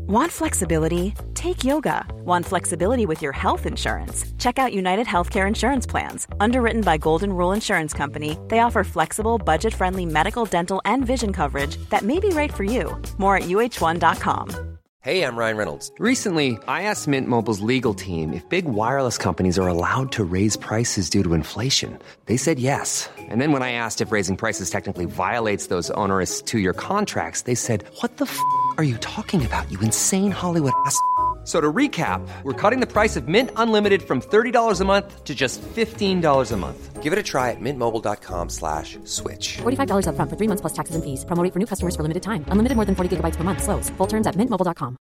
Want flexibility? Take yoga. Want flexibility with your health insurance? Check out United Healthcare Insurance Plans. Underwritten by Golden Rule Insurance Company, they offer flexible, budget-friendly medical, dental, and vision coverage that may be right for you. More at uh1.com. Hey, I'm Ryan Reynolds. Recently, I asked Mint Mobile's legal team if big wireless companies are allowed to raise prices due to inflation. They said yes. And then when I asked if raising prices technically violates those onerous two-year contracts, they said, "What the f*** are you talking about, you insane Hollywood ass?" So to recap, we're cutting the price of Mint Unlimited from $30 a month to just $15 a month. Give it a try at mintmobile.com/switch. $45 up front for 3 months plus taxes and fees. Promo rate for new customers for limited time. Unlimited more than 40 gigabytes per month. Slows full terms at mintmobile.com.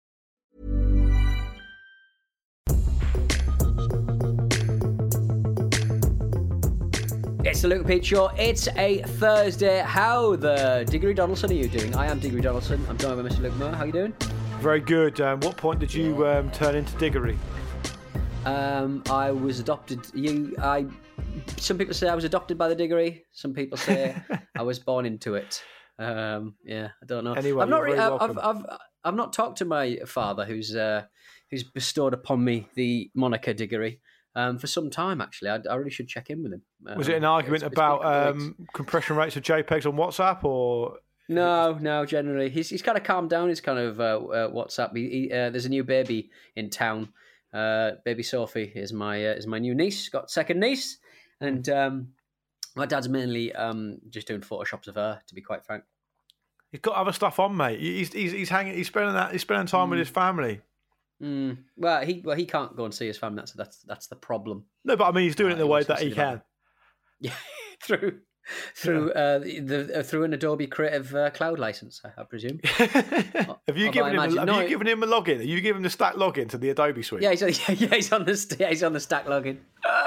It's the Luke and Pete Show. It's a Thursday. How the Diggory Donaldson are you doing? I am Diggory Donaldson. I'm joined by Mr. Luke Moore. How are you doing? Very good. What point did you turn into Diggory? I was adopted. Some people say I was adopted by the Diggory. Some people say I was born into it. I don't know. Anyway, I've not talked to my father, who's bestowed upon me the moniker Diggory, for some time. Actually, I really should check in with him. Was it an argument about compression rates of JPEGs on WhatsApp, or? No. Generally, he's kind of calmed down. His kind of WhatsApp. There's a new baby in town. Baby Sophie is my new niece. Got second niece, and my dad's mainly just doing photoshops of her. To be quite frank, he's got other stuff on, mate. He's hanging. He's spending time with his family. Well, he can't go and see his family. That's the problem. No, but I mean, he's doing it in the way that he can. Yeah, through an Adobe Creative Cloud license, I presume. Have you given him a login? Have you given him the stack login to the Adobe suite? Yeah, he's on the stack login.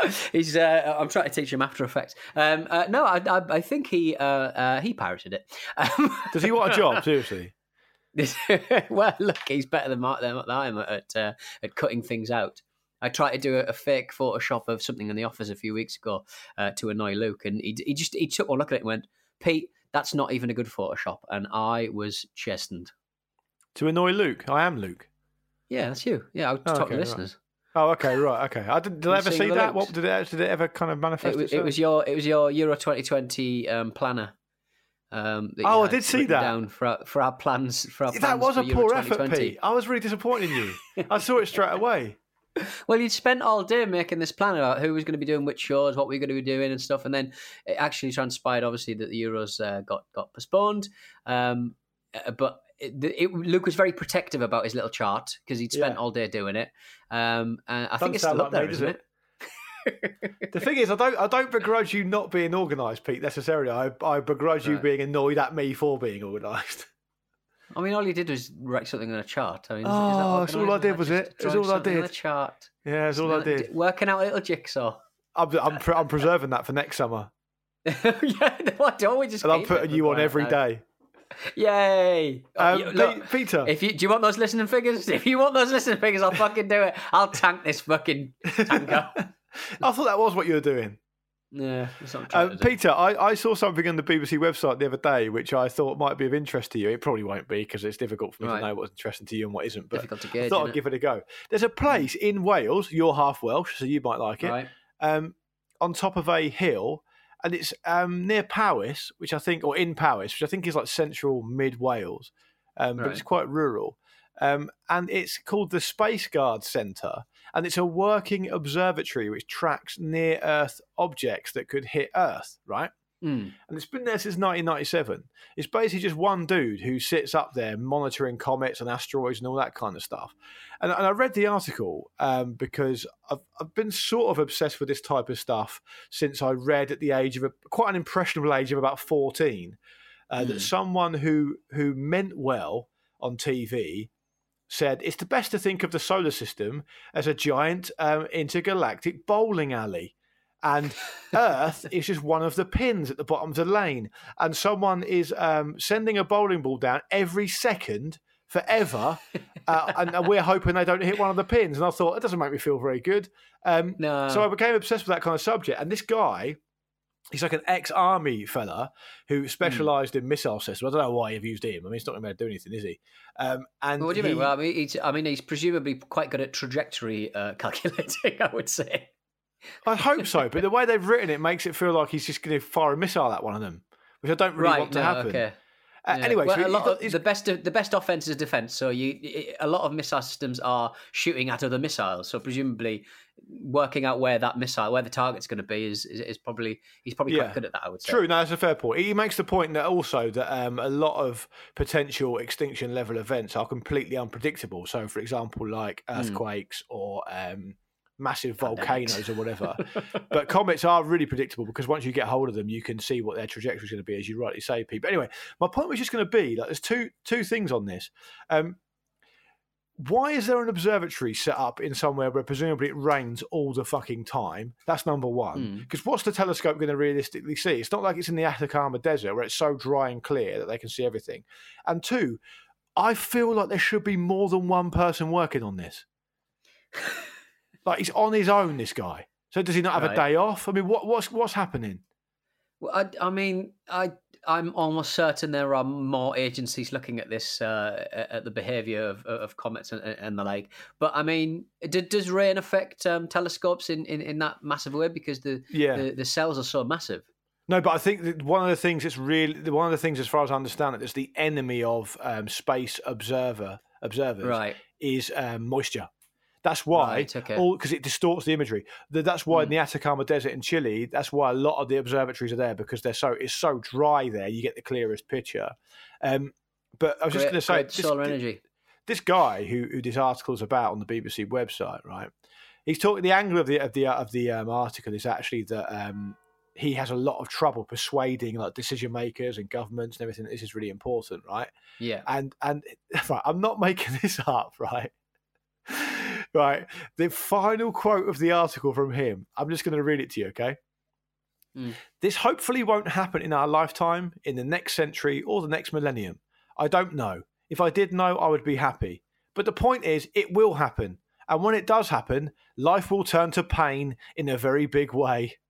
I'm trying to teach him After Effects. No, I think he pirated it. Does he want a job? Seriously? Well, look, he's better than I am at cutting things out. I tried to do a fake Photoshop of something in the office a few weeks ago to annoy Luke, and he took one look at it and went, "Pete, that's not even a good Photoshop," and I was chastened. To annoy Luke? I am Luke. Yeah, that's you. Yeah, I'll talk to listeners. Right. Oh, okay, right, okay. Did I ever see that? What did it ever kind of manifest itself? It was your Euro 2020 planner. I did see that down for our plans. That was a poor effort, Pete. I was really disappointed in you. I saw it straight away. Well, you'd spent all day making this plan about who was going to be doing which shows, what we were going to be doing and stuff, and then it actually transpired, obviously, that the Euros got postponed. But Luke was very protective about his little chart because he'd spent all day doing it. And I think it's still up there, isn't it? The thing is, I don't begrudge you not being organised, Pete, necessarily. I begrudge you being annoyed at me for being organised. I mean, all you did was write something on a chart. I mean, that's all I did, was it? That's all I did. On a chart. Yeah, that's all I did. Working out a little jigsaw. I'm preserving that for next summer. Yeah, no, don't we just? And I'm putting you on every day. Yay! Look, Peter, do you want those listening figures? If you want those listening figures, I'll fucking do it. I'll tank this fucking tanker. I thought that was what you were doing. Yeah, that's what I'm trying to Peter, I saw something on the BBC website the other day which I thought might be of interest to you. It probably won't be because it's difficult for me to know what's interesting to you and what isn't. But difficult to gauge, I thought I'd give it a go. There's a place in Wales, you're half Welsh, so you might like it, on top of a hill, and it's near Powys, or in Powys, which I think is like central mid Wales, but it's quite rural. And it's called the Space Guard Centre, and it's a working observatory which tracks near-Earth objects that could hit Earth, right? And it's been there since 1997. It's basically just one dude who sits up there monitoring comets and asteroids and all that kind of stuff. And I read the article because I've been sort of obsessed with this type of stuff since I read at the age of quite an impressionable age of about 14 that someone who meant well on TV said it's the best to think of the solar system as a giant intergalactic bowling alley. And Earth is just one of the pins at the bottom of the lane. And someone is sending a bowling ball down every second forever. And we're hoping they don't hit one of the pins. And I thought, it doesn't make me feel very good. No. So I became obsessed with that kind of subject. And this guy He's like an ex-army fella who specialised in missile systems. I don't know why you've used him. I mean, he's not going to do anything, is he? And what do you mean? Well, he's presumably quite good at trajectory calculating, I would say. I hope so, but the way they've written it makes it feel like he's just going to fire a missile at one of them, which I don't really want to happen. Okay. Anyway, well, the best offense is defense. So a lot of missile systems are shooting at other missiles. So presumably, working out where the target's going to be is probably quite good at that. I would say. True. No, that's a fair point. He makes the point that also that a lot of potential extinction level events are completely unpredictable. So, for example, like earthquakes or massive volcanoes or whatever. But comets are really predictable because once you get hold of them, you can see what their trajectory is going to be, as you rightly say, Pete. But anyway, my point was just going to be like there's two things on this. Why is there an observatory set up in somewhere where presumably it rains all the fucking time? That's number one. Because what's the telescope going to realistically see? It's not like it's in the Atacama Desert where it's so dry and clear that they can see everything. And two, I feel like there should be more than one person working on this. Like he's on his own, this guy. So does he not have a day off? I mean, what's happening? Well, I'm almost certain there are more agencies looking at this, at the behaviour of comets and the like. But I mean, does rain affect telescopes in that massive way because the cells are so massive? No, but I think that one of the things as far as I understand it, that's the enemy of space observers is moisture. That's why, because it distorts the imagery. That's why in the Atacama Desert in Chile, that's why a lot of the observatories are there because it's so dry there. You get the clearest picture. But I was just going to say, solar energy. This guy who this article is about on the BBC website, right? He's talking. The angle of the article is actually that he has a lot of trouble persuading like decision makers and governments and everything. This is really important, right? Yeah. And right, I'm not making this up, right? Right, the final quote of the article from him, I'm just going to read it to you, okay? This hopefully won't happen in our lifetime, in the next century, or the next millennium. I don't know. If I did know, I would be happy. But the point is, it will happen. And when it does happen, life will turn to pain in a very big way.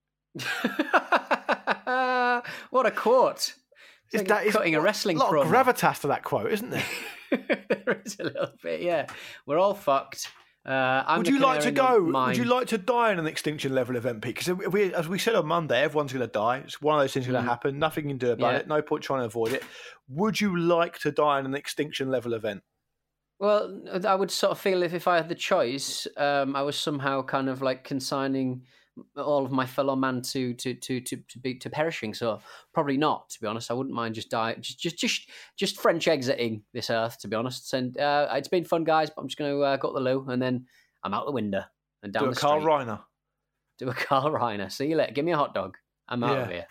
What a quote. It's like cutting a wrestling promo. A lot of gravitas to that quote, isn't there? There is a little bit, yeah. We're all fucked. Would you like to go? Would you like to die in an extinction level event, Pete? Because as we said on Monday, everyone's going to die. It's one of those things going to happen. Nothing you can do about it. No point trying to avoid it. Would you like to die in an extinction level event? Well, I would sort of feel if I had the choice, I was somehow kind of like consigning all of my fellow man to perishing. So probably not, to be honest. I wouldn't mind just dying, just French exiting this earth, to be honest. And it's been fun, guys. But I'm just going to go to the loo and then I'm out the window and down the street. Carl Reiner. Do a Carl Reiner. See you later. Give me a hot dog. I'm out of here.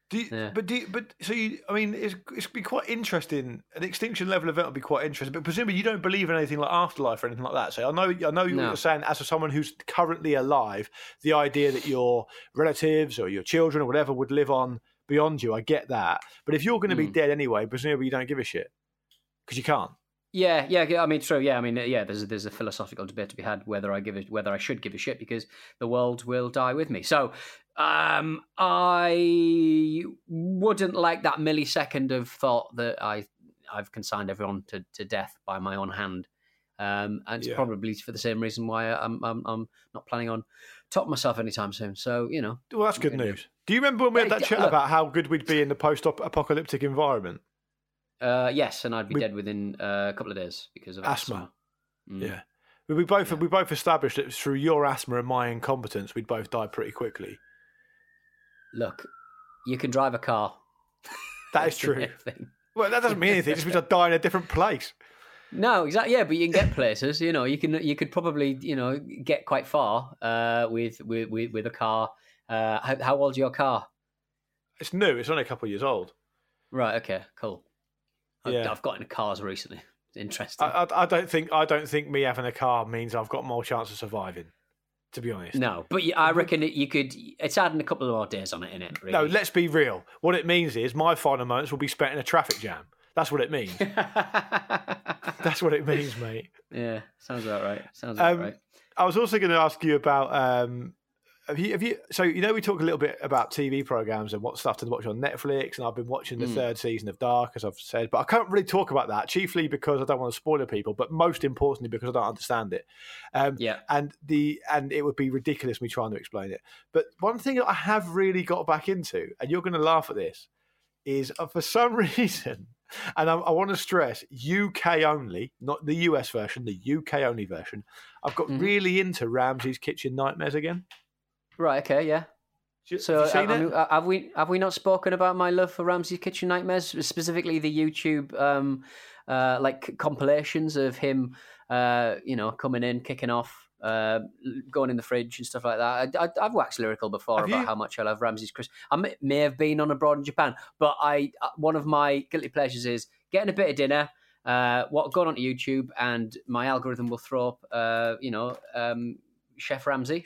It's be quite interesting. An extinction level event would be quite interesting, but presumably you don't believe in anything like afterlife or anything like that. So I know you're saying, as someone who's currently alive, the idea that your relatives or your children or whatever would live on beyond you. I get that, but if you're going to be dead anyway, presumably you don't give a shit because you can't. Yeah. I mean, true. Yeah, I mean, There's a philosophical debate to be had whether I should give a shit because the world will die with me. So. I wouldn't like that millisecond of thought that I've consigned everyone to death by my own hand, and it's probably for the same reason why I'm not planning on topping myself anytime soon. So well, that's good news. Do you remember when we had that chat about how good we'd be in the post-apocalyptic environment? Yes, and I'd be dead within a couple of days because of asthma. Yeah, we both established that through your asthma and my incompetence, we'd both die pretty quickly. Look, you can drive a car. That is true. Well, that doesn't mean anything. It just means I die in a different place. No, exactly. Yeah, but you can get places. You could probably get quite far with a car. How old's your car? It's new. It's only a couple of years old. Right. Okay. Cool. I've got into cars recently. It's interesting. I don't think me having a car means I've got more chance of surviving. To be honest. No, but I reckon it's adding a couple of more days on it, innit? Really? No, let's be real. What it means is my final moments will be spent in a traffic jam. That's what it means. That's what it means, mate. Yeah, sounds about right. I was also going to ask you about Have you? So we talk a little bit about TV programs and what stuff to watch on Netflix, and I've been watching the third season of Dark, as I've said, but I can't really talk about that, chiefly because I don't want to spoil it people, but most importantly because I don't understand it. And it would be ridiculous me trying to explain it. But one thing that I have really got back into, and you're going to laugh at this, is for some reason, and I want to stress UK only, not the US version, the UK only version. I've got really into Ramsay's Kitchen Nightmares again. Right. Okay. Yeah. So have we not spoken about my love for Ramsay's Kitchen Nightmares, specifically the YouTube like compilations of him, coming in, kicking off, going in the fridge and stuff like that. I've waxed lyrical before about how much I love Ramsay's Chris. I may have been on abroad in Japan, but one of my guilty pleasures is getting a bit of dinner, going onto YouTube, and my algorithm will throw up, Chef Ramsay,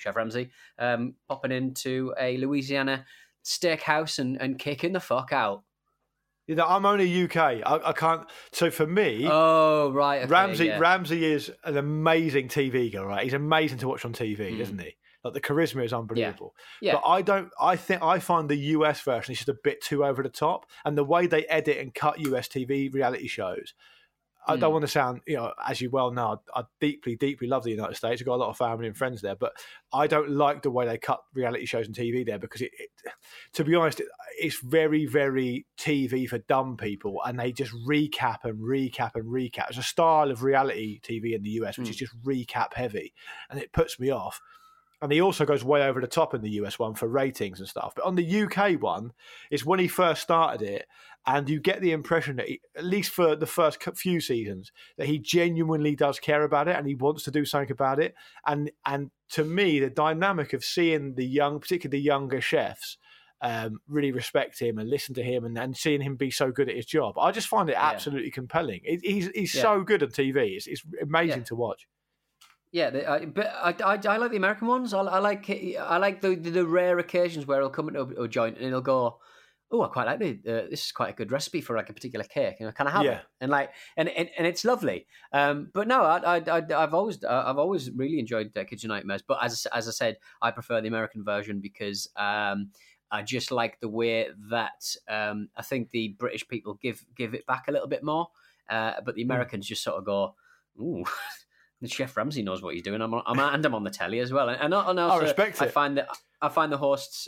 popping into a Louisiana steakhouse and kicking the fuck out. I'm only UK. I can't. So for me, okay, Ramsay is an amazing TV guy, right? He's amazing to watch on TV, isn't he? Like the charisma is unbelievable. Yeah. But I find the US version is just a bit too over the top, and the way they edit and cut US TV reality shows. I don't want to sound, as you well know, I deeply, deeply love the United States. I've got a lot of family and friends there, but I don't like the way they cut reality shows and TV there because, to be honest, it's very, very TV for dumb people, and they just recap and recap and recap. It's a style of reality TV in the US, which is just recap heavy, and it puts me off. And he also goes way over the top in the US one for ratings and stuff. But on the UK one, it's when he first started it, and you get the impression that, at least for the first few seasons, that he genuinely does care about it and he wants to do something about it. And to me, the dynamic of seeing particularly the younger chefs, really respect him and listen to him and seeing him be so good at his job, I just find it absolutely compelling. He's so good on TV. It's amazing to watch. Yeah, but I like the American ones. I like the rare occasions where he'll come into a joint and he'll go, "Oh, I quite like this is quite a good recipe for like a particular cake. Can I have it?" And and it's lovely. But no, I've always really enjoyed Kitchen Nightmares. But as I said, I prefer the American version because I just like the way that I think the British people give it back a little bit more, but the Americans just sort of go, "Ooh." Chef Ramsay knows what he's doing. I'm on the telly as well, and also I respect it. I find the hosts,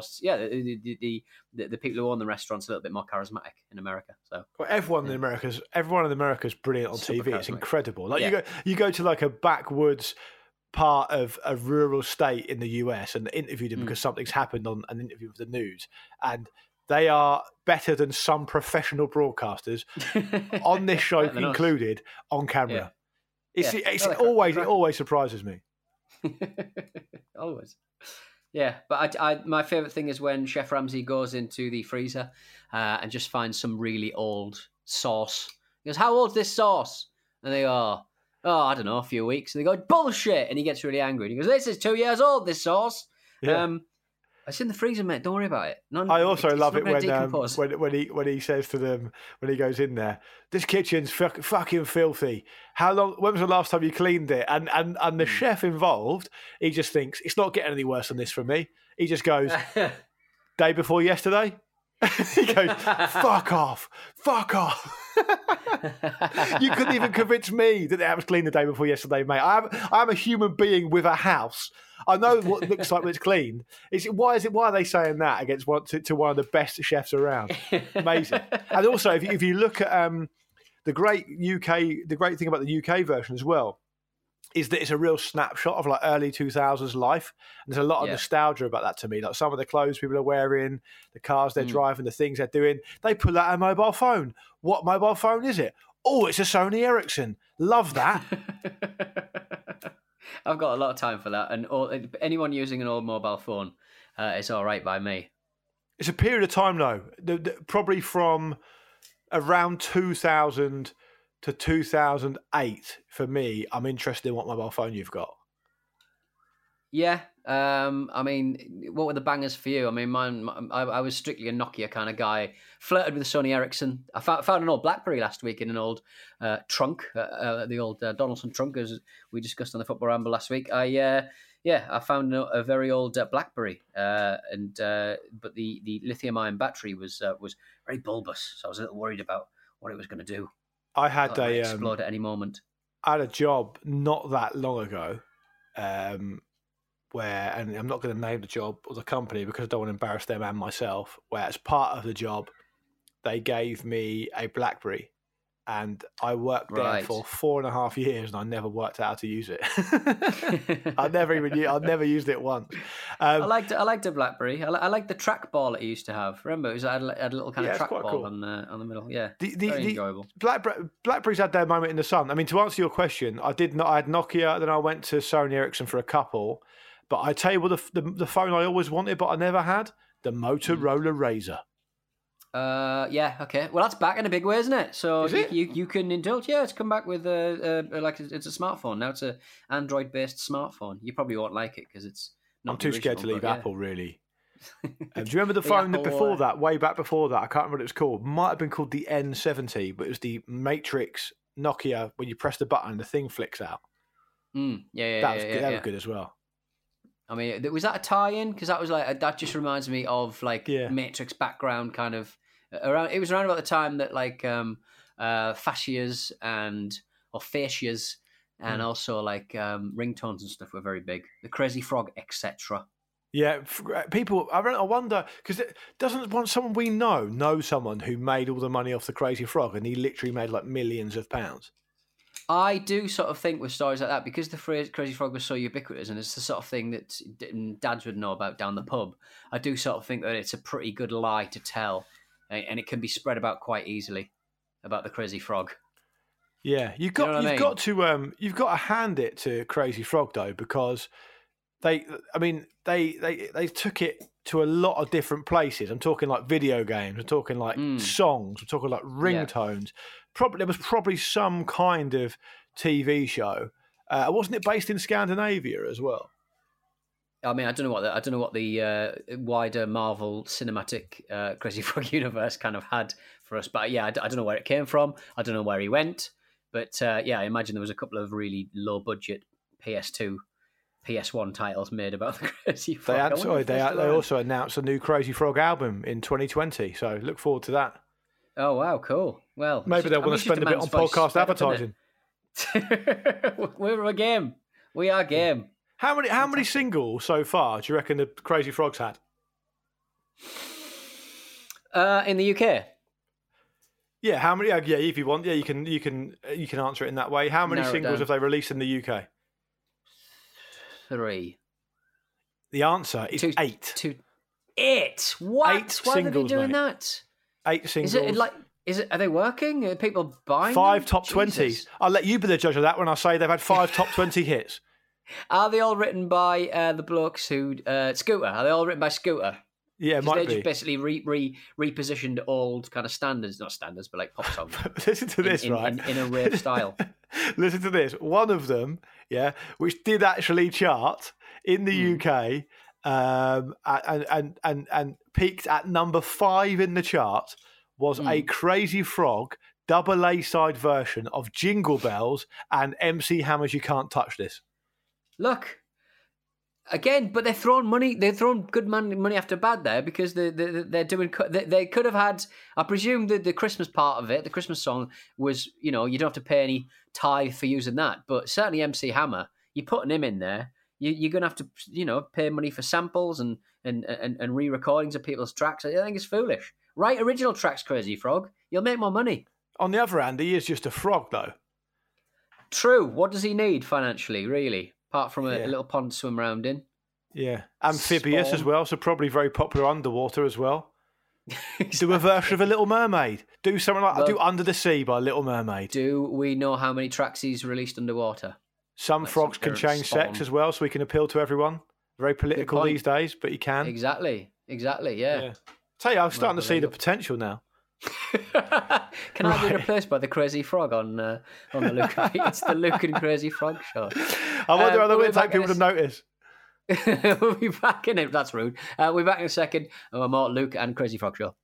the people who own the restaurants a little bit more charismatic in America. So everyone in America is brilliant on TV. It's incredible. Like you go to like a backwoods part of a rural state in the US and interview them because something's happened on an interview with the news, and they are better than some professional broadcasters on this show included on camera. Yeah. It always surprises me. Always. Yeah, but my favourite thing is when Chef Ramsay goes into the freezer and just finds some really old sauce. He goes, "How old's this sauce?" And they go, "Oh, I don't know, a few weeks." And they go, "Bullshit!" And he gets really angry. And he goes, "This is 2 years old, this sauce." Yeah. It's in the freezer, mate. Don't worry about it. I also love it when he says to them, when he goes in there, "This kitchen's fucking filthy. When was the last time you cleaned it?" And the chef involved, he just thinks, it's not getting any worse than this for me. He just goes, "Day before yesterday?" He goes, fuck off. You couldn't even convince me that it was clean the day before yesterday, mate. I'm a human being with a house. I know what it looks like when it's clean. Why are they saying that against one of the best chefs around? Amazing. And also, if you look at the great thing about the UK version as well is that it's a real snapshot of like early 2000s life. And there's a lot of nostalgia about that to me. Like some of the clothes people are wearing, the cars they're driving, the things they're doing. They pull out a mobile phone. What mobile phone is it? Oh, it's a Sony Ericsson. Love that. I've got a lot of time for that. And anyone using an old mobile phone, it's all right by me. It's a period of time, though. Probably from around 2000 to 2008, for me, I'm interested in what mobile phone you've got. Yeah, I mean, what were the bangers for you? I mean, I was strictly a Nokia kind of guy. Flirted with the Sony Ericsson. I found an old BlackBerry last week in an old trunk, the old Donaldson trunk, as we discussed on the Football Ramble last week. I found a very old BlackBerry, but the lithium-ion battery was very bulbous, so I was a little worried about what it was going to do. I had explode at any moment. I had a job not that long ago, where, and I'm not going to name the job or the company because I don't want to embarrass them and myself, where as part of the job, they gave me a BlackBerry, and I worked there for 4.5 years, and I never worked out how to use it. I never used it once. I liked a BlackBerry. I liked the trackball it used to have. Remember, it had a little kind of trackball cool. on the middle. Yeah, very enjoyable. BlackBerry's had their moment in the sun. I mean, to answer your question, I had Nokia, then I went to Sony Ericsson for a couple. But I tell you what, the phone I always wanted, but I never had, the Motorola Razr. Yeah, okay. Well, that's back in a big way, isn't it? So you can indulge. Yeah, it's come back with it's a smartphone now. It's a Android-based smartphone. You probably won't like it because it's not. I'm too scared to leave Apple, really. Do you remember the phone that before that, way back before that? I can't remember what it was called. Might have been called the N70, but it was the Matrix Nokia. When you press the button, the thing flicks out. That was good as well. I mean, was that a tie-in? Because that just reminds me of Matrix background kind of around. It was around about the time that fascias or fascias and also ringtones and stuff were very big. The Crazy Frog, etc. Yeah, people. I wonder because doesn't someone we know someone who made all the money off the Crazy Frog, and he literally made millions of pounds. I do sort of think with stories like that, because the phrase Crazy Frog was so ubiquitous and it's the sort of thing that dads would know about down the pub, I do sort of think that it's a pretty good lie to tell, and it can be spread about quite easily about the Crazy Frog. Yeah, you've got to hand it to Crazy Frog though, because they took it to a lot of different places. I'm talking like video games, I'm talking like songs, I'm talking like ringtones. There was probably some kind of TV show. Wasn't it based in Scandinavia as well? I mean, I don't know what the wider Marvel cinematic Crazy Frog universe kind of had for us, but yeah, I don't know where it came from. I don't know where he went, but I imagine there was a couple of really low budget PS2, PS1 titles made about the Crazy Frog. They also announced a new Crazy Frog album in 2020, so look forward to that. Oh, wow, cool. Well, maybe they'll want to spend a bit on podcast advertising. We're a game. We are game. How many singles so far do you reckon the Crazy Frogs had? In the UK? Yeah, how many? Yeah, if you want, you can answer it in that way. How many singles have they released in the UK? 3. The answer is 8. 8? What? 8 Why singles, are they doing mate. that? 8 singles. Are they working? Are people buying 5 them? top 20s. I'll let you be the judge of that when I say they've had 5 top 20 hits. Are they all written by the blokes who Scooter? Are they all written by Scooter? Yeah, it might be. They just basically repositioned old kind of standards, not standards, but like pop songs. Listen to this, right? In a rave style. Listen to this. One of them, which did actually chart in the UK, and peaked at number 5 in the chart, was a Crazy Frog double A-side version of Jingle Bells and MC Hammer's You Can't Touch This. Look, again, but they're throwing money. They're throwing good money after bad there, because they're doing. They could have had. I presume the Christmas part of it, the Christmas song, was you don't have to pay any tithe for using that. But certainly MC Hammer, you're putting him in there. You're going to have to pay money for samples and re-recordings of people's tracks. I think it's foolish. Write original tracks, Crazy Frog. You'll make more money. On the other hand, he is just a frog, though. True. What does he need financially, really? Apart from a little pond to swim around in. Yeah. Amphibious as well, so probably very popular underwater as well. Do a version of A Little Mermaid. Do something like do Under the Sea by Little Mermaid. Do we know how many tracks he's released underwater? Some frogs can change sex as well, so he can appeal to everyone. Very political these days, but he can. Exactly, yeah. Tell you, I'm starting to see the potential now. Can I be replaced by the Crazy Frog on the Luke? It's the Luke and Crazy Frog show. I wonder how they're going to take people to notice. We'll be back in it. That's rude. We'll be back in a second. More Luke and Crazy Frog Show.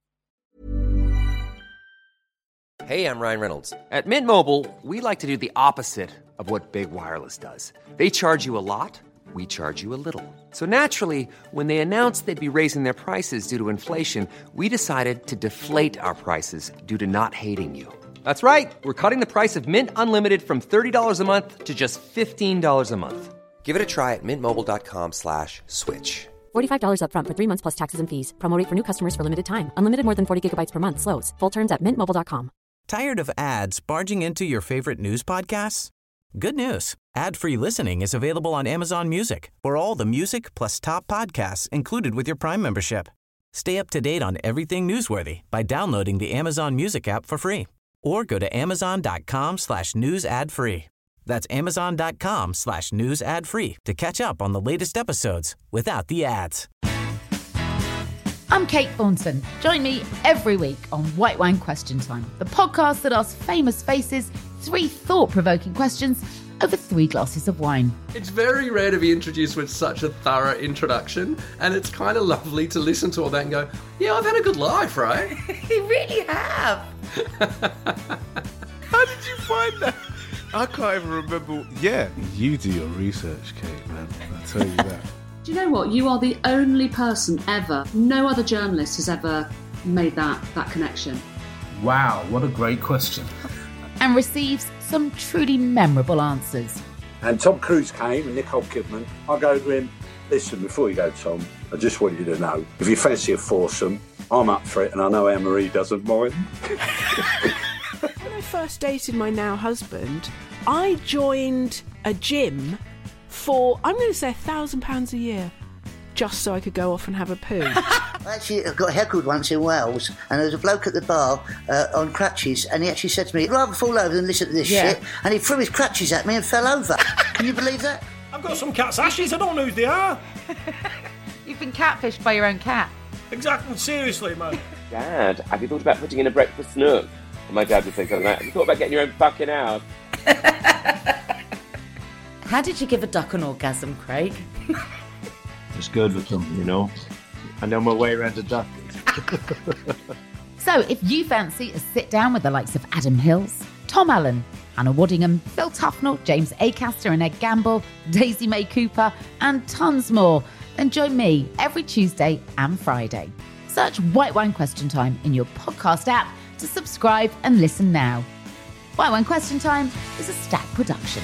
Hey, I'm Ryan Reynolds. At Mint Mobile, we like to do the opposite of what Big Wireless does. They charge you a lot. We charge you a little. So naturally, when they announced they'd be raising their prices due to inflation, we decided to deflate our prices due to not hating you. That's right. We're cutting the price of Mint Unlimited from $30 a month to just $15 a month. Give it a try at mintmobile.com/switch. $45 up front for 3 months plus taxes and fees. Promo rate for new customers for limited time. Unlimited more than 40 gigabytes per month. Slows full terms at mintmobile.com. Tired of ads barging into your favorite news podcasts? Good news. Ad-free listening is available on Amazon Music for all the music plus top podcasts included with your Prime membership. Stay up to date on everything newsworthy by downloading the Amazon Music app for free or go to amazon.com/news ad free. That's amazon.com/news ad free to catch up on the latest episodes without the ads. I'm Kate Thornton. Join me every week on White Wine Question Time, the podcast that asks famous faces 3 thought-provoking questions over 3 glasses of wine. It's very rare to be introduced with such a thorough introduction, and it's kind of lovely to listen to all that and go, yeah, I've had a good life, right? You really have. How did you find that? I can't even remember. Yeah, you do your research, Kate, man. I'll tell you that. Do you know what? You are the only person ever, no other journalist has ever made that connection. Wow, what a great question. And receives some truly memorable answers. And Tom Cruise came and Nicole Kidman. I go to him, listen, before you go, Tom, I just want you to know, if you fancy a foursome, I'm up for it, and I know Anne-Marie doesn't mind. When I first dated my now husband, I joined a gym for, I'm going to say £1,000 a year, just so I could go off and have a poo. Actually, I got heckled once in Wales, and there was a bloke at the bar on crutches, and he actually said to me, I'd rather fall over than listen to this shit, and he threw his crutches at me and fell over. Can you believe that? I've got some cat's ashes, I don't know who they are. You've been catfished by your own cat. Exactly, seriously, man. Dad, have you thought about putting in a breakfast nook? And my dad would say something like, have you thought about getting your own fucking house? How did you give a duck an orgasm, Craig? It's good with them, you know. I know my way around a duck. So if you fancy a sit down with the likes of Adam Hills, Tom Allen, Hannah Waddingham, Phil Tufnell, James Acaster and Ed Gamble, Daisy May Cooper, and tons more, then join me every Tuesday and Friday. Search White Wine Question Time in your podcast app to subscribe and listen now. White Wine Question Time is a Stack production.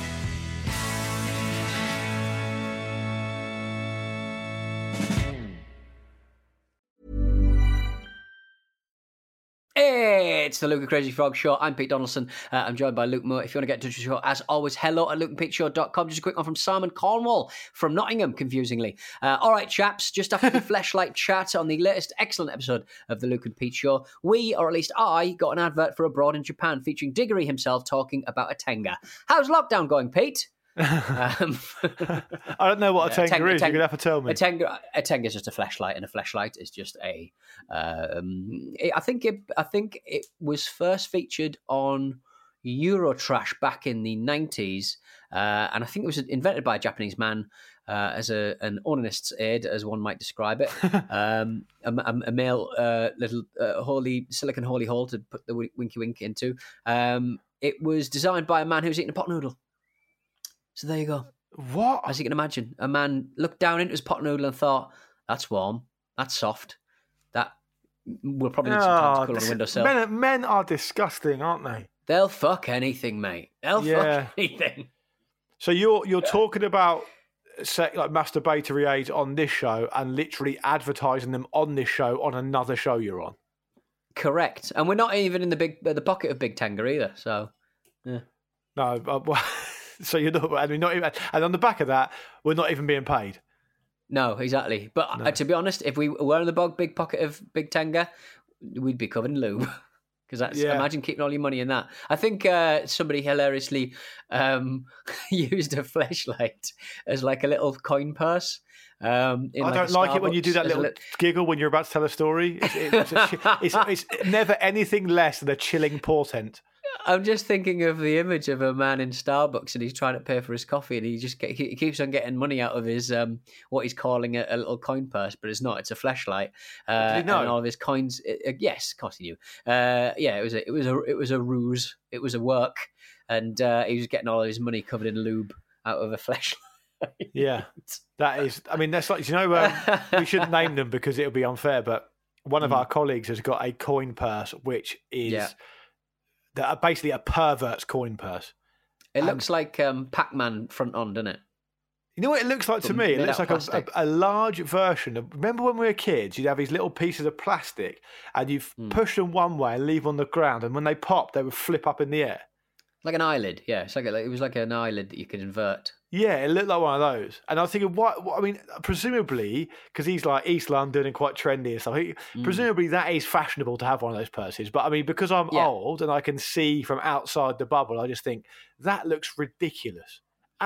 Hey, it's the Luke and Crazy Frog Show. I'm Pete Donaldson. I'm joined by Luke Moore. If you want to get in touch with the show, as always, hello@lukeandpeteshow.com. Just a quick one from Simon Cornwall from Nottingham, confusingly. All right, chaps, just after the Fleshlight chat on the latest excellent episode of the Luke and Pete Show, we, or at least I, got an advert for abroad in Japan featuring Diggory himself talking about a Tenga. How's lockdown going, Pete? I don't know what a Tenga is. You're going to have to tell me. A Tenga is just a fleshlight, and a fleshlight is just a. I think it was first featured on Eurotrash back in the 90s, and I think it was invented by a Japanese man as an onanist's aid, as one might describe it. A male little silicon holy hole to put the winky wink into. It was designed by a man who was eating a pot noodle. So there you go. What? As you can imagine, a man looked down into his pot noodle and thought, that's warm, that's soft, that will probably need some time to cool on a windowsill. Men are disgusting, aren't they? They'll fuck anything, mate. They'll fuck anything. So you're talking about like masturbatory aids on this show and literally advertising them on this show on another show you're on. Correct. And we're not even in the pocket of Big Tenga either, so... Yeah. No, so you're not. I mean, not even. And on the back of that, we're not even being paid. No, exactly. But to be honest, if we were in the big pocket of Big Tenga, we'd be covered in lube. Because imagine keeping all your money in that. I think somebody hilariously used a fleshlight as like a little coin purse. I don't like it when you do that little giggle when you're about to tell a story. It's never anything less than a chilling portent. I'm just thinking of the image of a man in Starbucks and he's trying to pay for his coffee and he keeps on getting money out of his what he's calling a little coin purse, but it's not. It's a fleshlight. Did he know? And all of his coins. Yes, of course he knew. It was a ruse. It was a work, and he was getting all of his money covered in lube out of a fleshlight. Yeah, that is. I mean, that's like, we shouldn't name them because it'll be unfair. But one of our colleagues has got a coin purse, which is basically a pervert's coin purse. It looks like Pac-Man front on, doesn't it? You know what it looks like to me? It looks like a large version of. Remember when we were kids? You'd have these little pieces of plastic, and you push them one way and leave them on the ground, and when they pop, they would flip up in the air. Like an eyelid, yeah. It's it was like an eyelid that you could invert. Yeah, it looked like one of those. And I was thinking, what I mean, presumably, because he's like East London and quite trendy and stuff, presumably that is fashionable to have one of those purses. But I mean, because I'm old and I can see from outside the bubble, I just think that looks ridiculous.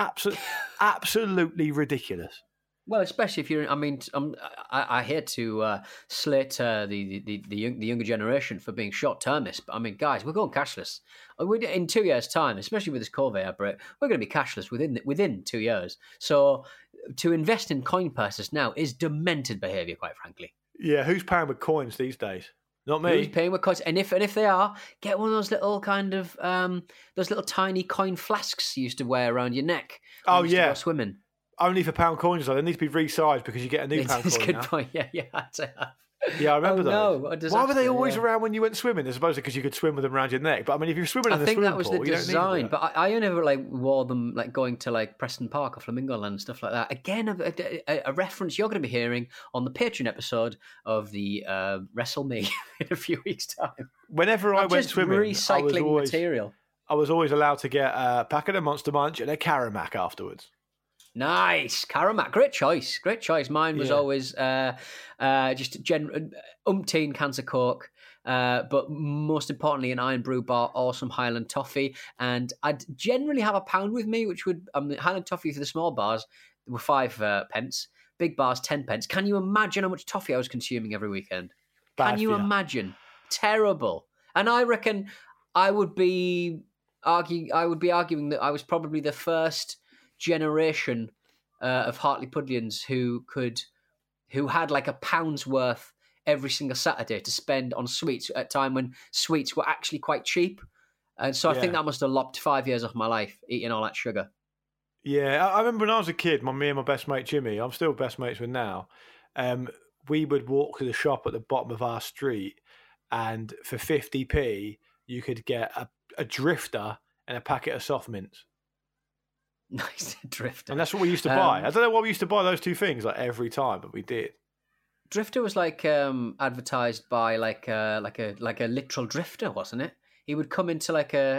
Absolutely ridiculous. Well, especially if you're. I mean, I hate to slate the younger generation for being short-termist, but I mean, guys, we're going cashless. In 2 years' time, especially with this COVID outbreak, we're going to be cashless within 2 years. So, to invest in coin purses now is demented behaviour, quite frankly. Yeah, who's paying with coins these days? Not me. Who's paying with coins? And if they are, get one of those little kind of those little tiny coin flasks you used to wear around your neck. Oh yeah, to go swimming. Only for pound coins, though. They need to be resized because you get a new pound coin. That's a good now. point. Yeah, Yeah, I remember those. No, why were they always around when you went swimming? I suppose because you could swim with them around your neck. But I mean, if you're swimming in the swimming pool, I think that was the design. You don't need but I never wore them going to Preston Park or Flamingo Land and stuff like that. Again, a reference you're going to be hearing on the Patreon episode of the Wrestle Me in a few weeks' time. Whenever I went swimming, recycling material. I was always allowed to get a packet of Monster Munch and a Caramac afterwards. Nice. Caramac. Great choice. Mine was always just umpteen cans of Coke, but most importantly an Iron Brew bar or some Highland Toffee. And I'd generally have £1 with me, which would Highland Toffee for the small bars were 5 pence. Big bars, 10 pence. Can you imagine how much toffee I was consuming every weekend? Can you imagine? Terrible. And I reckon I would be arguing that I was probably the first generation of Hartlepoolians who had £1 worth every single Saturday to spend on sweets at a time when sweets were actually quite cheap. And so I think that must have lopped 5 years off my life, eating all that sugar. Yeah, I remember when I was a kid, me and my best mate Jimmy, I'm still best mates with now, we would walk to the shop at the bottom of our street, and for 50p you could get a drifter and a packet of soft mints. Nice, Drifter. And that's what we used to buy. I don't know why we used to buy those two things every time, but we did. Drifter was advertised by like a literal drifter, wasn't it? He would come into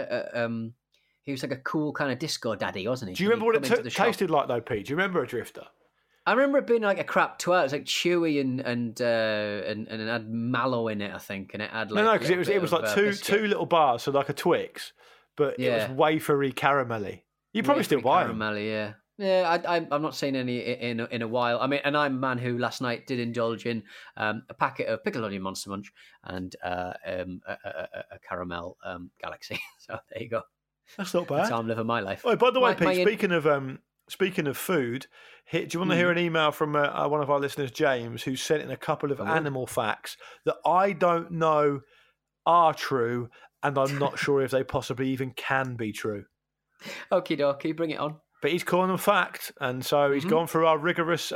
he was like a cool kind of disco daddy, wasn't he? Do you remember what it tasted like though, Pete? Do you remember a drifter? I remember it being like a crap twirl. It was like chewy and it had mallow in it, I think, and it had no, because it was like two little bars, so like a Twix, but it was wafery caramelly. You probably still buy them. Caramelly, yeah. I'm not seeing any in a while. I mean, and I'm a man who last night did indulge in a packet of pickled onion Monster Munch and a caramel Galaxy. So there you go. That's not bad. That's how I'm living my life. Oh, by the way, Pete, speaking of food, do you want to hear an email from one of our listeners, James, who sent in a couple of animal facts that I don't know are true, and I'm not sure if they possibly even can be true. Okie dokie, bring it on. But he's calling them fact, and so he's gone through our rigorous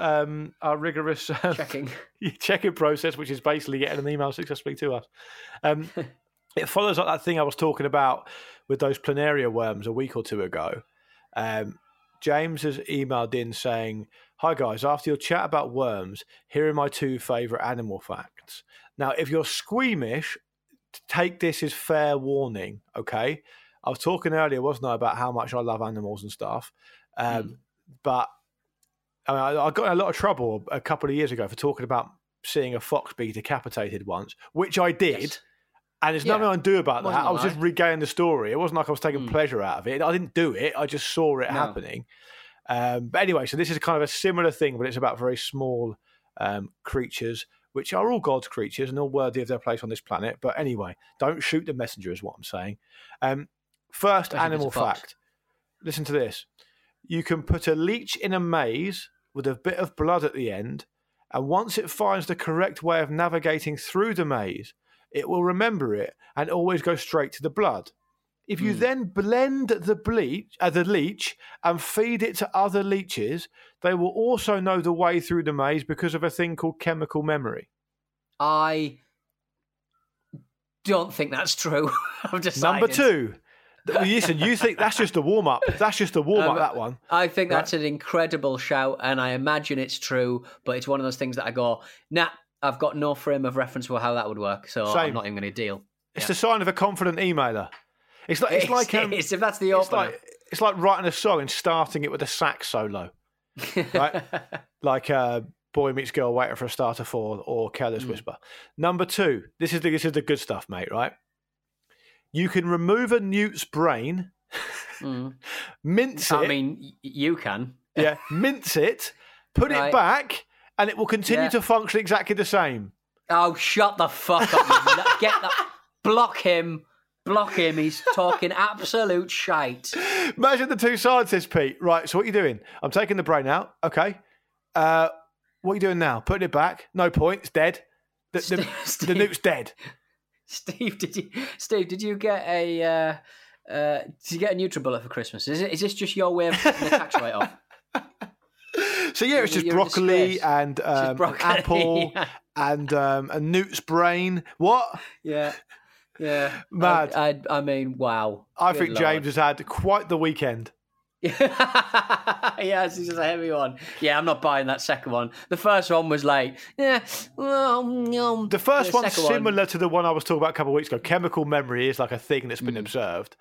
checking process, which is basically getting an email successfully to us. It follows like that thing I was talking about with those planaria worms a week or two ago. James has emailed in saying, "Hi guys, after your chat about worms, here are my 2 favourite animal facts. Now, if you're squeamish, take this as fair warning, okay? I was talking earlier, wasn't I, about how much I love animals and stuff. But I got in a lot of trouble a couple of years ago for talking about seeing a fox be decapitated once, which I did. Yes. And there's nothing I can do about that. I was just regaling the story. It wasn't like I was taking pleasure out of it. I didn't do it. I just saw it happening. But anyway, so this is kind of a similar thing, but it's about very small creatures which are all God's creatures and all worthy of their place on this planet. But anyway, don't shoot the messenger is what I'm saying. First animal fact. Listen to this. You can put a leech in a maze with a bit of blood at the end, and once it finds the correct way of navigating through the maze, it will remember it and always go straight to the blood. If you then blend the leech and feed it to other leeches, they will also know the way through the maze because of a thing called chemical memory. I don't think that's true. I've decided. Number 2. Listen, you think that's just a warm-up. That's just a warm-up, that one. I think that's an incredible shout, and I imagine it's true, but it's one of those things that I go, nah, I've got no frame of reference for how that would work, so I'm not even going to deal. It's the sign of a confident emailer. It's like if that's the opener. It's like writing a song and starting it with a sax solo, right? Like Boy Meets Girl, Waiting for a Starter 4 or Careless Whisper. Number 2, this is the good stuff, mate, right? You can remove a newt's brain, mince it. I mean, you can. Yeah, mince it, put it back, and it will continue to function exactly the same. Oh, shut the fuck up. Get that. Block him. He's talking absolute shite. Imagine the two scientists, Pete. Right, so what are you doing? I'm taking the brain out. Okay. What are you doing now? Putting it back? No point. It's dead. The newt's dead. Steve, did you get a NutriBullet for Christmas? Is this just your way of getting the tax write-off? So yeah, it's just broccoli and apple and a newt's brain. What? Yeah. Mad. I mean, wow. I think James has had quite the weekend. Yes, it's just a heavy one. Yeah, I'm not buying that second one. The first one was like, the first one's similar to the one I was talking about a couple of weeks ago. Chemical memory is like a thing that's been observed.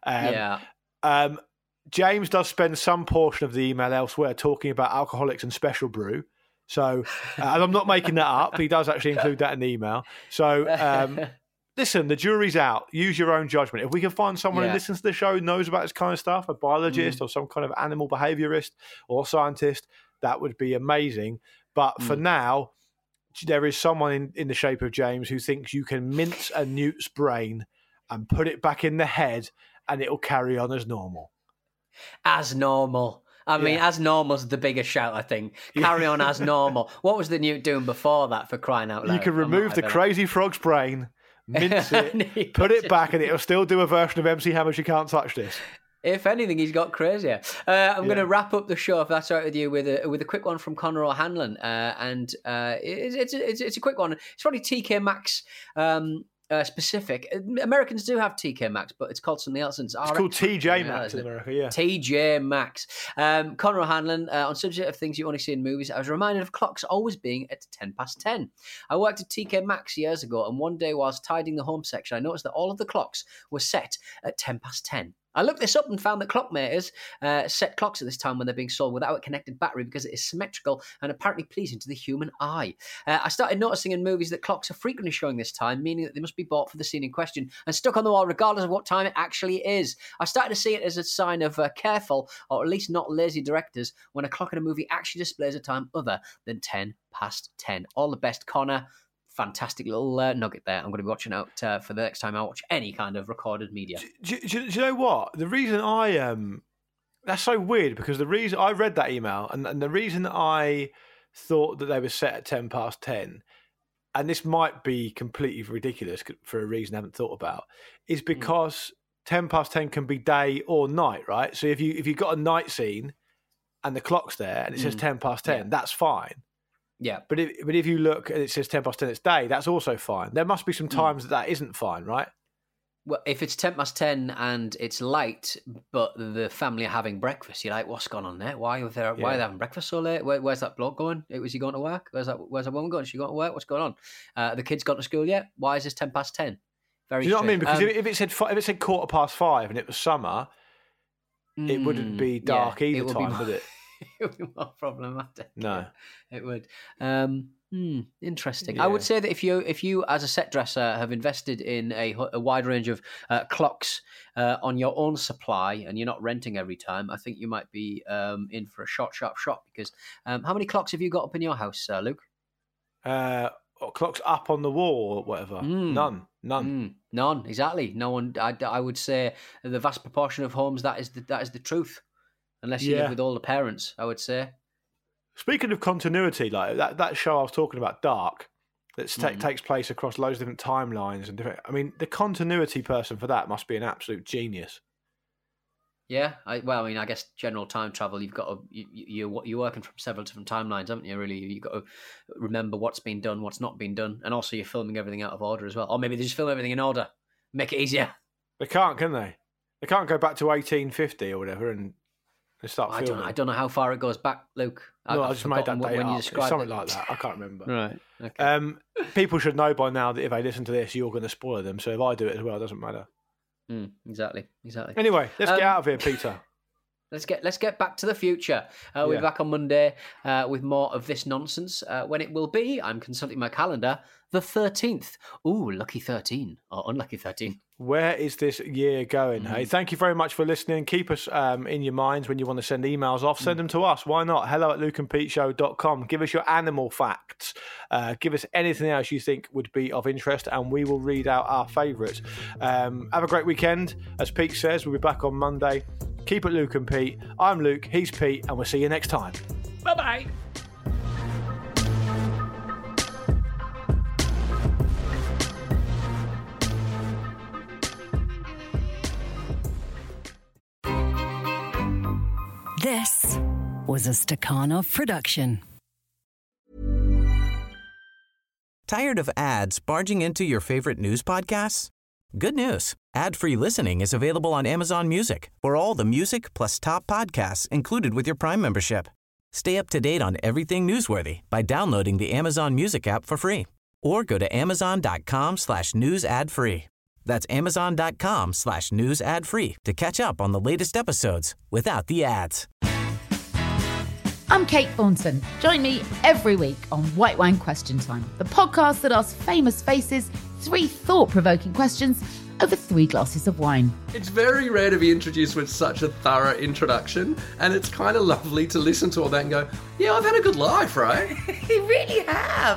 James does spend some portion of the email elsewhere talking about alcoholics and special brew. So, and I'm not making that up. He does actually include that in the email. So, listen, the jury's out. Use your own judgment. If we can find someone who listens to the show, knows about this kind of stuff, a biologist or some kind of animal behaviourist or scientist, that would be amazing. But for now, there is someone in the shape of James who thinks you can mince a newt's brain and put it back in the head and it'll carry on as normal. As normal. I mean, as normal's the biggest shout, I think. Carry on as normal. What was the newt doing before that, for crying out loud? You can remove the crazy frog's brain, mince it, put it back, and it'll still do a version of MC Hammer's You Can't Touch This. If anything, he's got crazier. I'm going to wrap up the show, if that's all right with you, with a quick one from Conor O'Hanlon. It's a quick one. It's probably TK Maxx specific. Americans do have TK Maxx, but it's called something else. It's called TJ Maxx in America, yeah. TJ Maxx. Conor O'Hanlon, on subject of things you only see in movies, I was reminded of clocks always being at 10:10. I worked at TK Maxx years ago, and one day whilst tidying the home section, I noticed that all of the clocks were set at 10:10. I looked this up and found that clockmakers set clocks at this time when they're being sold without a connected battery because it is symmetrical and apparently pleasing to the human eye. I started noticing in movies that clocks are frequently showing this time, meaning that they must be bought for the scene in question and stuck on the wall regardless of what time it actually is. I started to see it as a sign of careful, or at least not lazy directors, when a clock in a movie actually displays a time other than 10:10. All the best, Connor. Fantastic little nugget there. I'm going to be watching out for the next time I watch any kind of recorded media. Do you know what? The reason that's so weird, because the reason I read that email and the reason I thought that they were set at 10:10, and this might be completely ridiculous for a reason I haven't thought about, is because 10:10 can be day or night, right? So if you've got a night scene and the clock's there and it says 10:10, that's fine. Yeah, but if you look and it says 10:10, it's day, that's also fine. There must be some times that isn't fine, right? Well, if it's 10:10 and it's light, but the family are having breakfast, you're like, what's going on there? Why are they having breakfast so late? Where's that bloke going? Was he going to work? Where's that woman going? Is she going to work? What's going on? The kids gone to school yet? Why is this 10:10? Very. Do you know what I mean? Because if it said 5:15 and it was summer, it wouldn't be dark either time, would it? It would be more problematic. No, it would. Interesting. Yeah. I would say that if you as a set dresser have invested in a wide range of clocks on your own supply and you're not renting every time, I think you might be in for a sharp shot, because how many clocks have you got up in your house, Luke? clocks up on the wall or whatever. None. None. Exactly. No one. I would say the vast proportion of homes that is the truth, unless you live with all the parents. I would say. Speaking of continuity, like that show I was talking about, Dark, that takes place across loads of different timelines and different. I mean, the continuity person for that must be an absolute genius. Yeah, I guess general time travel. You've got you're working from several different timelines, haven't you? Really, you've got to remember what's been done, what's not been done, and also you're filming everything out of order as well. Or maybe they just film everything in order, make it easier. They can't, can they? They can't go back to 1850 or whatever and start filming. I don't know how far it goes back, Luke. I just made that date up. It's something like that. I can't remember. Right. Okay. People should know by now that if they listen to this, you're going to spoil them. So if I do it as well, it doesn't matter. Exactly. Anyway, let's get out of here, Peter. Let's get back to the future. We'll be back on Monday with more of this nonsense. When it will be, I'm consulting my calendar, the 13th. Ooh, lucky 13 or unlucky 13. Where is this year going? Hey, thank you very much for listening. Keep us in your minds when you want to send emails off. Send them to us. Why not? hello@lukeandpeteshow.com. Give us your animal facts. Give us anything else you think would be of interest, and we will read out our favourites. Have a great weekend. As Pete says, we'll be back on Monday. Keep it Luke and Pete. I'm Luke, he's Pete, and we'll see you next time. Bye-bye. This was a Stakhanov production. Tired of ads barging into your favorite news podcasts? Good news. Ad-free listening is available on Amazon Music for all the music plus top podcasts included with your Prime membership. Stay up to date on everything newsworthy by downloading the Amazon Music app for free or go to amazon.com/news ad free. That's amazon.com/news ad free to catch up on the latest episodes without the ads. I'm Kate Thornton. Join me every week on White Wine Question Time, the podcast that asks famous faces 3 thought-provoking questions over 3 glasses of wine. It's very rare to be introduced with such a thorough introduction, and it's kind of lovely to listen to all that and go, yeah, I've had a good life, right? You really have.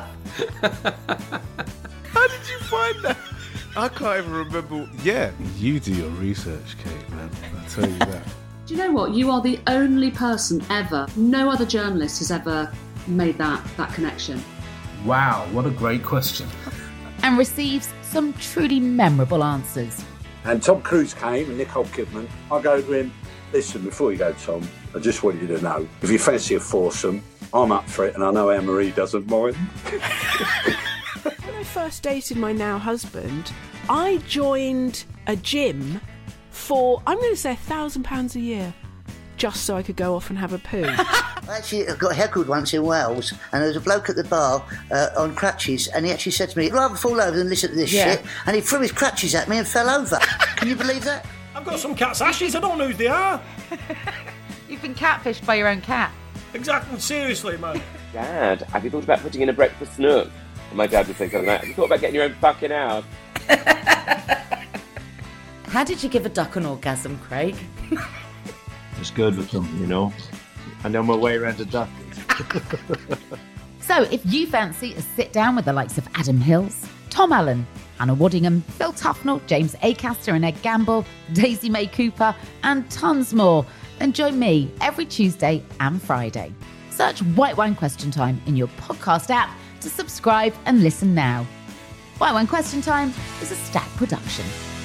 How did you find that? I can't even remember. Yeah, you do your research, Kate, man. I tell you that. Do you know what? You are the only person ever, no other journalist has ever made that connection. Wow, what a great question. And receives some truly memorable answers. And Tom Cruise came and Nicole Kidman. I go to him, listen, before you go, Tom, I just want you to know, if you fancy a foursome, I'm up for it, and I know Anne-Marie doesn't mind. When I first dated my now husband, I joined a gym for, I'm going to say £1,000 a year, just so I could go off and have a poo. Actually, I got heckled once in Wales, and there was a bloke at the bar on crutches, and he actually said to me, I'd rather fall over than listen to this shit, and he threw his crutches at me and fell over. Can you believe that? I've got some cat's ashes, I don't know who they are. You've been catfished by your own cat. Exactly, seriously, man. Dad, have you thought about putting in a breakfast nook? And my dad would say something like, have you thought about getting your own fucking house? How did you give a duck an orgasm, Craig? It's good with them, you know. I know my way around a duck. So if you fancy a sit down with the likes of Adam Hills, Tom Allen, Hannah Waddingham, Phil Tufnell, James Acaster and Ed Gamble, Daisy May Cooper, and tons more, then join me every Tuesday and Friday. Search White Wine Question Time in your podcast app to subscribe and listen now. White Wine Question Time is a Stack production.